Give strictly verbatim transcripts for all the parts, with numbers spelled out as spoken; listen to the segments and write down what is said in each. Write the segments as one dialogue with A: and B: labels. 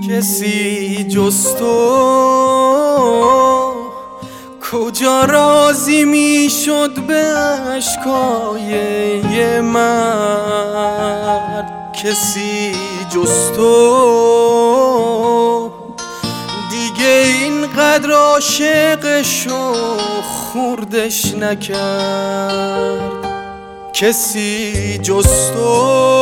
A: کسی جز تو کجا راضی می شد به اشکای مرد؟ کسی جز تو دیگه اینقدر عاشقشو خوردش نکرد. کسی جز تو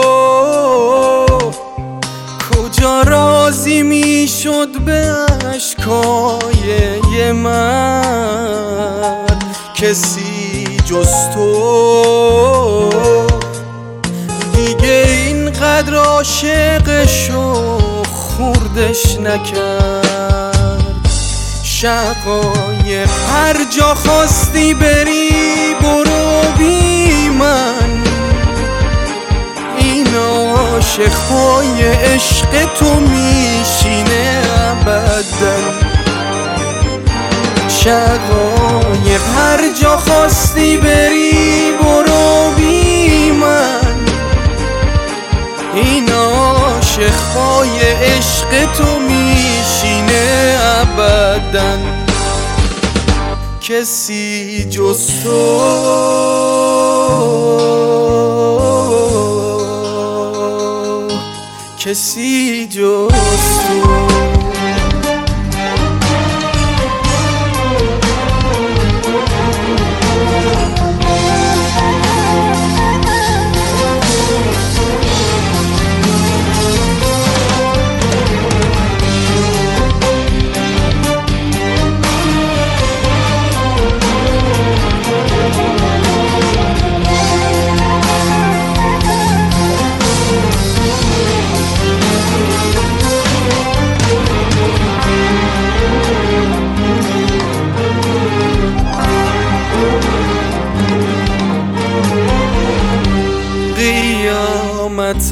A: کجا راضی می شد به اشکای مرد؟ کسی جز تو دیگه اینقدر عاشقشو خوردش نکرد. شقایق هر جا خواستی بری برو بی من، این عاشقای عشق تو میشینه ابدا. شقایق هر جا خواستی بری برو بی من، این عاشقای عشق تو میشینه ابدا. کسی جز تو کسی جز تو قیامت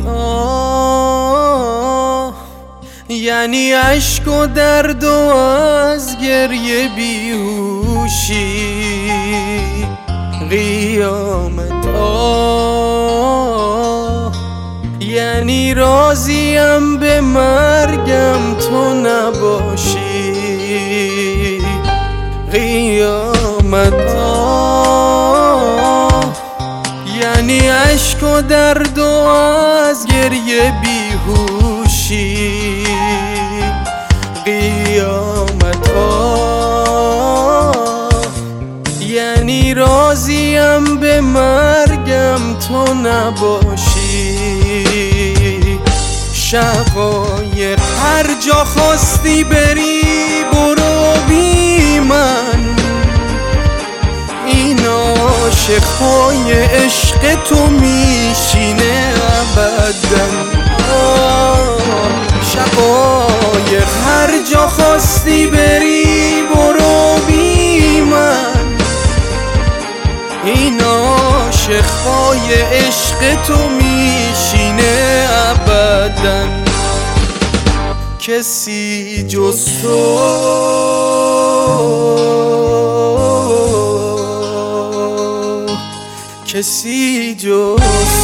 A: آه یعنی عشق و درد و از گریه بیهوشی. قیامت آه یعنی راضیم به مرگم تو نباشی. قیامت آه یعنی عشق و درد و از گریه بیهوشی. قیامت آه یعنی راضیم به مرگم تو نباشی. شقایق هر جا خواستی بری برو بی من، این عاشقای عشق تو میشینه ابدا. شقایق هر جا خواستی بری برو بی من، این عاشقای عشق تو میشینه ابدا. کسی جز تو کسی جز